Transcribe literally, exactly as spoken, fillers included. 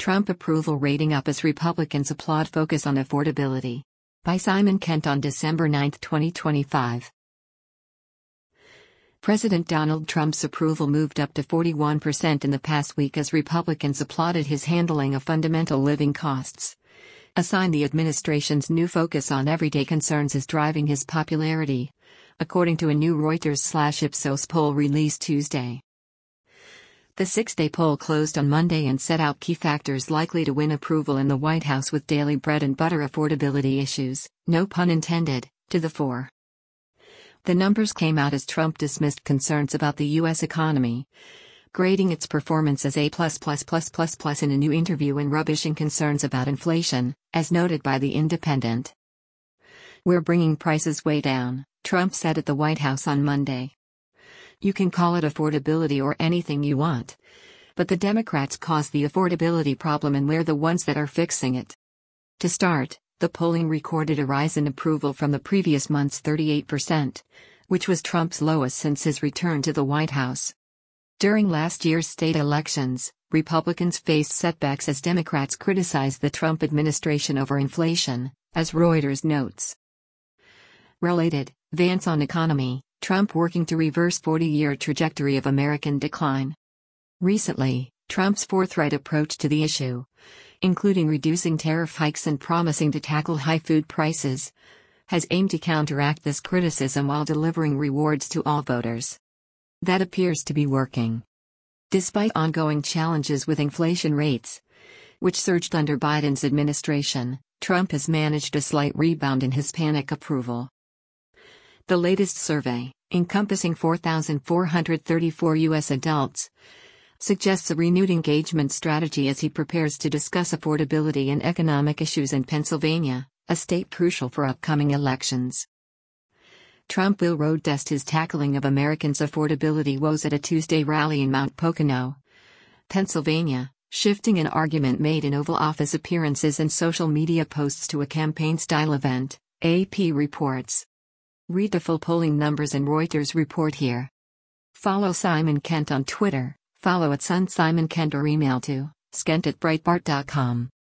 Trump approval rating up as Republicans applaud focus on affordability. By Simon Kent on December ninth, twenty twenty-five. President Donald Trump's approval moved up to forty-one percent in the past week as Republicans applauded his handling of fundamental living costs. A sign the administration's new focus on everyday concerns is driving his popularity, according to a new Reuters/Ipsos poll released Tuesday. The six-day poll closed on Monday and set out key factors likely to win approval in the White House, with daily bread and butter affordability issues, no pun intended, to the fore. The numbers came out as Trump dismissed concerns about the U S economy, grading its performance as A plus plus plus plus plus in a new interview and rubbishing concerns about inflation, as noted by The Independent. "We're bringing prices way down," Trump said at the White House on Monday. "You can call it affordability or anything you want. But the Democrats caused the affordability problem and we're the ones that are fixing it." To start, the polling recorded a rise in approval from the previous month's thirty-eight percent, which was Trump's lowest since his return to the White House. During last year's state elections, Republicans faced setbacks as Democrats criticized the Trump administration over inflation, as Reuters notes. Related, Vance on economy, Trump working to reverse forty-year trajectory of American decline. Recently, Trump's forthright approach to the issue, including reducing tariff hikes and promising to tackle high food prices, has aimed to counteract this criticism while delivering rewards to all voters. That appears to be working. Despite ongoing challenges with inflation rates, which surged under Biden's administration, Trump has managed a slight rebound in Hispanic approval. The latest survey, encompassing four thousand four hundred thirty-four U S adults, suggests a renewed engagement strategy as he prepares to discuss affordability and economic issues in Pennsylvania, a state crucial for upcoming elections. Trump will road test his tackling of Americans' affordability woes at a Tuesday rally in Mount Pocono, Pennsylvania, shifting an argument made in Oval Office appearances and social media posts to a campaign-style event, A P reports. Read the full polling numbers and Reuters report here. Follow Simon Kent on Twitter, follow at Sun Simon Kent or email to skent at breitbart dot com.